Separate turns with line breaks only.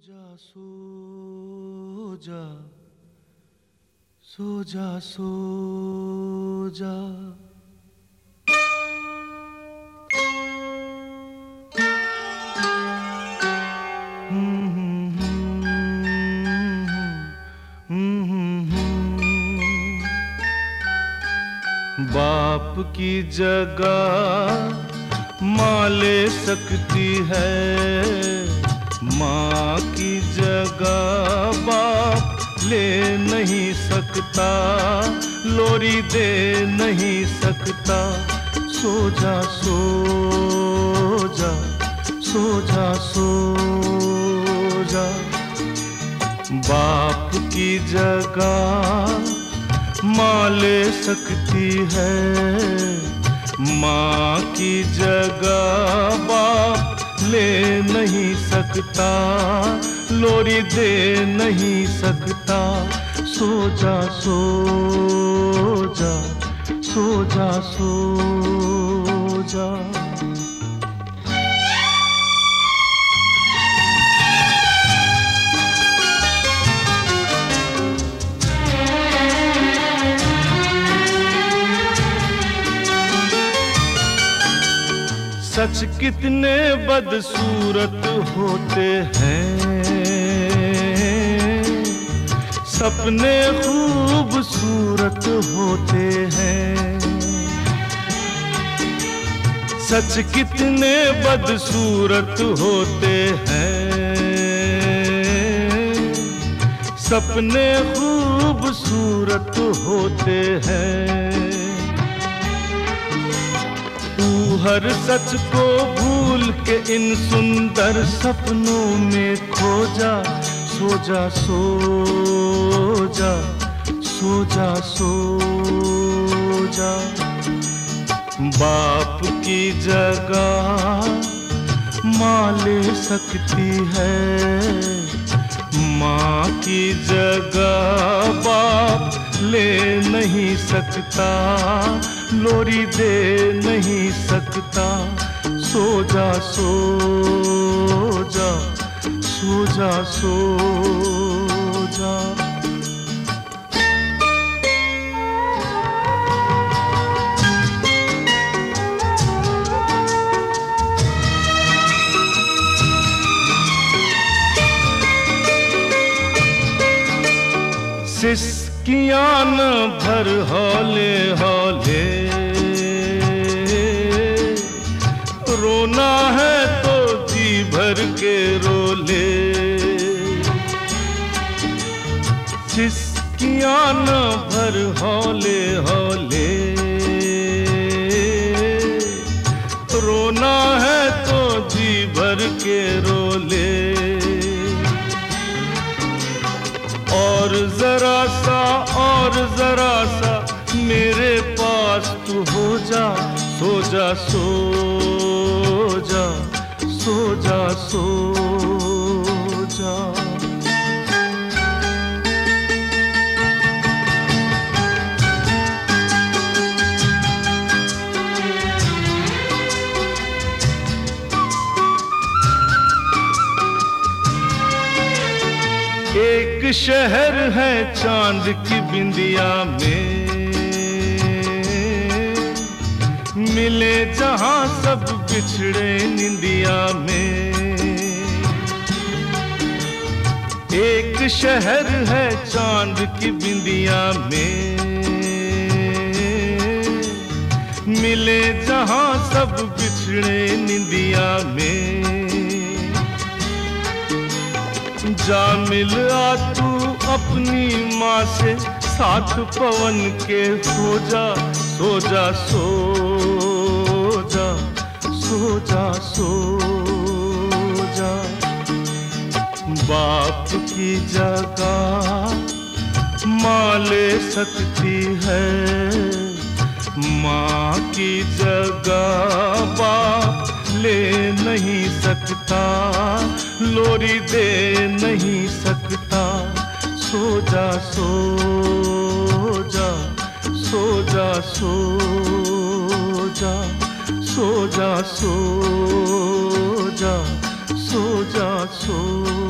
जा सो जा सो जा सो जा बाप की जगह माँ ले सकती है, माँ की जगह बाप ले नहीं सकता, लोरी दे नहीं सकता। सो जा सो जा सो जा सो जा। बाप की जगह माँ ले सकती है, माँ की जगह बाप ले नहीं सकता, लोरी दे नहीं सकता। सो जा सो जा सो जा सो जा। सच कितने बदसूरत होते हैं, सपने खूबसूरत होते हैं। सच कितने बदसूरत होते हैं, सपने खूबसूरत होते हैं। हर सच को भूल के इन सुंदर सपनों में खो जा। सो जा सो जा सो जा सो जा। बाप की जगह माँ ले सकती है, माँ की जगह बाप ले नहीं सकता, लोरी दे नहीं सकता। सो जा सो जा सो जा सो जा। सिसकियां न भर हौले हौले, रोना है तो जी भर के रो ले। सिसकियां न भर हौले हौले, रोना है तो जी भर के रो ले। और जरा सा मेरे पास तू हो जा। सो जा सो जा सो जा सो जा। एक शहर है चांद की बिंदिया में, मिले जहां सब बिछड़े निंदिया में। एक शहर है चांद की बिंदिया में, मिले जहां सब बिछड़े निंदिया में। जा मिल आ तू अपनी माँ से, साथ पवन के हो जा। सो जा सो जा सो जा सो जा। बाप की जगह माँ ले सकती है, माँ की जगह बाप ले नहीं सकता, लोरी दे नहीं सकता। सो जा सो जा सो जा सो जा सो जा सो जा सो जा सो।